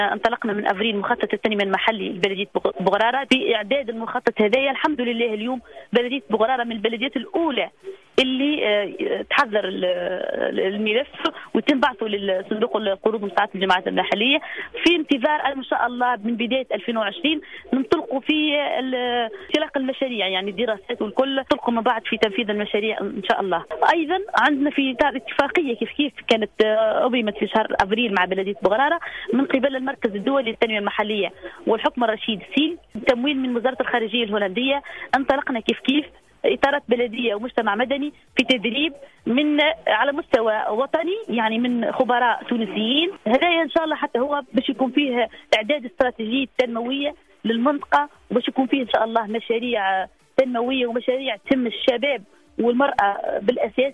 انطلقنا من افريل مخطط التنميه المحلي لبلديه بغراره باعداد المخطط هذايا. الحمد لله اليوم بلديه بغراره من البلديات الاولى اللي تحضر الملف ويتم بعثه للصندوق القروض ومساعدة الجماعات المحلية في انتظار ان شاء الله من بداية 2020 ننطلقوا في انطلاق المشاريع، يعني الدراسات والكل ننطلقوا من بعد في تنفيذ المشاريع ان شاء الله. ايضا عندنا في اطار اتفاقية كيف كانت ابرمت في شهر افريل مع بلدية بغرارة من قبل المركز الدولي للتنمية المحلية والحكم الرشيد سيل تمويل من وزارة الخارجية الهولندية. انطلقنا كيف إطارات بلدية ومجتمع مدني في تدريب من على مستوى وطني، يعني من خبراء تونسيين. هذا إن شاء الله حتى هو باش يكون فيه إعداد استراتيجية تنموية للمنطقة، وباش يكون فيه إن شاء الله مشاريع تنموية ومشاريع تهم الشباب والمرأة بالأساس